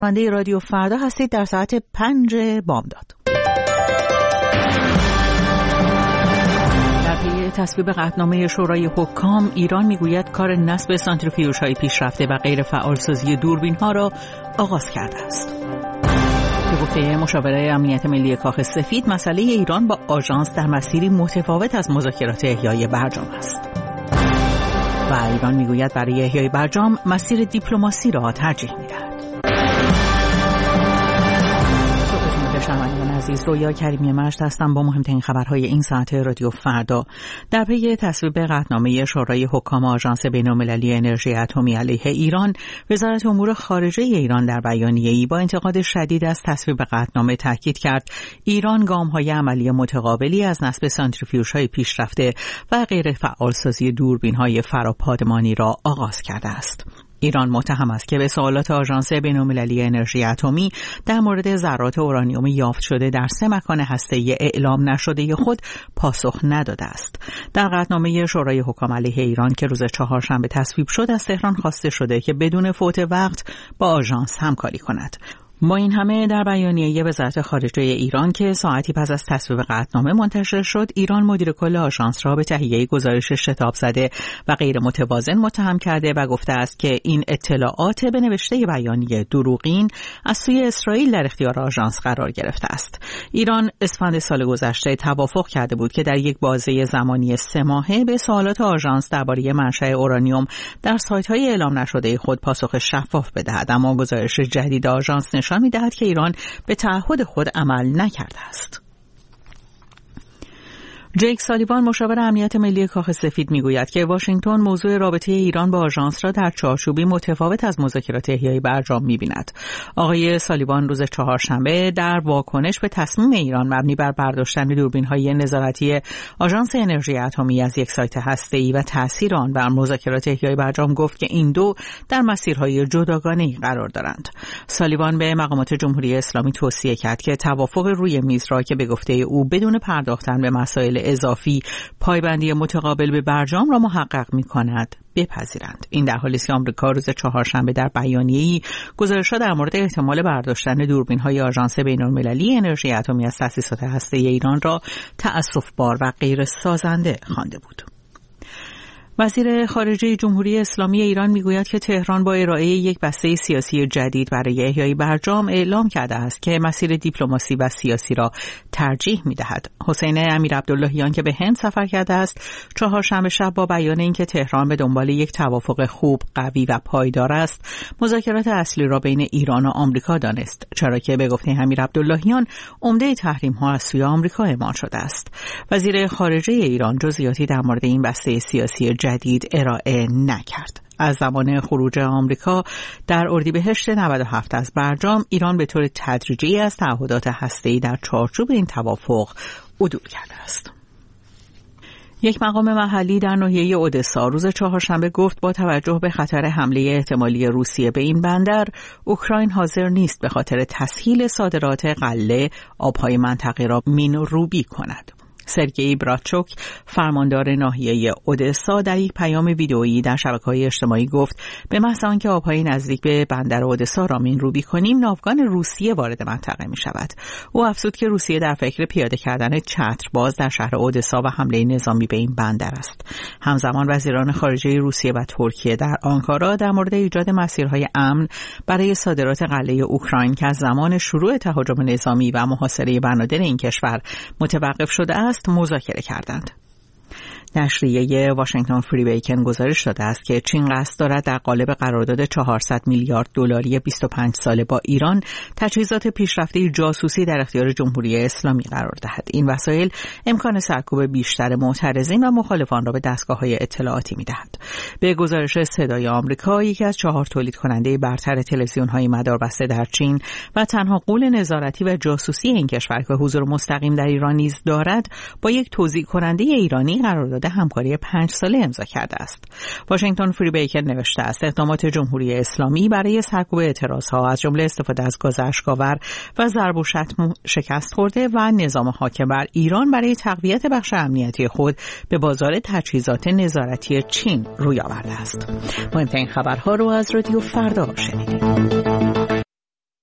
شنونده رادیو فردا هستید در ساعت 5 بامداد. در پی تصویب قطعنامه شورای حکام، ایران میگوید کار نصب سانتریفیوژهای پیشرفته و غیر فعالسازی دوربین‌ها را آغاز کرده است. به گفته مشاوره امنیت ملی کاخ سفید، مسئله ایران با آژانس در مسیری متفاوت از مذاکرات احیای برجام است. و ایران میگوید برای احیای برجام مسیر دیپلماسی را ترجیح می‌دهد. شنوندگان عزیز، رویا کریمی مجد هستم با مهمترین خبرهای این ساعت رادیو فردا. در پی تصویب قطعنامه شورای حکام آژانس بین‌المللی انرژی اتمی علیه ایران، وزارت امور خارجه ایران در بیانیه‌ای با انتقاد شدید از تصویب قطعنامه تاکید کرد ایران گام‌های عملی متقابلی از نصب سانتریفیوژهای پیشرفته و غیر فعالسازی دوربین‌های فراپادمانی را آغاز کرده است. ایران متهم است که به سوالات آژانس بین‌المللی انرژی اتمی در مورد ذرات اورانیوم یافت شده در 3 مکان هسته‌ای اعلام نشده خود پاسخ نداده است. در قطعنامه شورای حکام علیه ایران که روز چهارشنبه تصویب شد، از تهران خواسته شده که بدون فوت وقت با آژانس همکاری کند. با این همه در بیانیه وزارت خارجه ایران که ساعتی پس از تصویب قطعنامه منتشر شد، ایران مدیر کل آژانس را به تهیه گزارش شتاب زده و غیر متوازن متهم کرده و گفته است که این اطلاعات به نوشته بیانیه دروغین از سوی اسرائیل در اختیار آژانس قرار گرفته است. ایران اسفند سال گذشته توافق کرده بود که در یک بازه زمانی 3 ماهه به سوالات آژانس درباره منشأ اورانیوم در سایت‌های اعلام نشده خود پاسخ شفاف بدهد، اما گزارش جدید آژانس نشان می‌دهد که ایران به تعهد خود عمل نکرده است. جیک سالیوان، مشاور امنیت ملی کاخ سفید، میگوید که واشنگتن موضوع رابطه ایران با آژانس را در چارچوبی متفاوت از مذاکرات احیای برجام می‌بیند. آقای سالیوان روز چهارشنبه در واکنش به تصمیم ایران مبنی بر برداشتن دوربین‌های نظارتی آژانس انرژی اتمی از یک سایت هسته‌ای و تأثیر آن بر مذاکرات احیای برجام گفت که این دو در مسیرهای جداگانه‌ای قرار دارند. سالیوان به مقامات جمهوری اسلامی توصیه کرد که توافق روی میز را که به گفته او بدون پرداختن به مسائل اضافی پایبندی متقابل به برجام را محقق می‌کند بپذیرند. این در حالی است که آمریکا روز چهارشنبه در بیانیه‌ای گزارش‌ها در مورد احتمال برداشتن دوربین‌های آژانس بین‌المللی انرژی اتمی از تأسیسات هسته‌ای ایران را تأسف‌بار و غیر سازنده خوانده بود. وزیر خارجه جمهوری اسلامی ایران میگوید که تهران با ارائه یک بسته سیاسی جدید برای احیای برجام اعلام کرده است که مسیر دیپلماسی و سیاسی را ترجیح می‌دهد. حسین امیرعبداللهیان که به هند سفر کرده است، چهارشنبه شب با بیان اینکه تهران به دنبال یک توافق خوب، قوی و پایدار است، مذاکرات اصلی را بین ایران و آمریکا دانست، چرا که به گفته امیرعبداللهیان عمده تحریم‌ها از سوی آمریکا اعمال شده است. وزیر خارجه ایران جزئیاتی در مورد این بسته سیاسی جدید ارائه نکرد. از زمان خروج آمریکا در اردیبهشت 97 از برجام، ایران به طور تدریجی از تعهدات هسته‌ای در چارچوب این توافق عدول کرده است. یک مقام محلی در ناحیه اودسا روز چهارشنبه گفت با توجه به خطر حمله احتمالی روسیه به این بندر، اوکراین حاضر نیست به خاطر تسهیل صادرات غله آبهای منطقه را مین روبی کند. سرگئی براتچوک، فرماندار ناحیه اودسا، در یک پیام ویدئویی در شبکه‌های اجتماعی گفت به محض آنکه آبهای نزدیک به بندر اودسا را مین‌روبی کنیم، ناوگان روسیه وارد منطقه می‌شود. او افزود که روسیه در فکر پیاده کردن چترباز در شهر اودسا و حمله نظامی به این بندر است. همزمان وزیران خارجه روسیه و ترکیه در آنکارا در مورد ایجاد مسیرهای امن برای صادرات غله اوکراین که از زمان شروع تهاجم نظامی و محاصره بنادر این کشور متوقف شده است مذاکره کردند. نشریه واشنگتن فری بیکن گزارش داده است که چین قصد دارد در قالب قرارداد 400 میلیارد دلاری 25 ساله با ایران تجهیزات پیشرفته جاسوسی در اختیار جمهوری اسلامی قرار دهد. این وسایل امکان سرکوب بیشتر معترضین و مخالفان را به دستگاه‌های اطلاعاتی می‌دهد. به گزارش صدای آمریکا، یکی از 4 تولید کننده برتر تلویزیون‌های مداربسته در چین و تنها غول نظارتی و جاسوسی این کشور که حضور مستقیم در ایران نیز دارد، با یک توزیع کننده ایرانی قرارداد همکاری 5 ساله امضا کرده است. واشنگتن فری بیکن نوشته است اقدامات جمهوری اسلامی برای سرکوب اعتراضها از جمله استفاده از گاز اشک‌آور و ضرب و شتم شکست خورده و نظام حاکم بر ایران برای تقویت بخش امنیتی خود به بازار تجهیزات نظارتی چین روی آورده است. مهمترین خبرها رو از رادیو فردا شنیدید.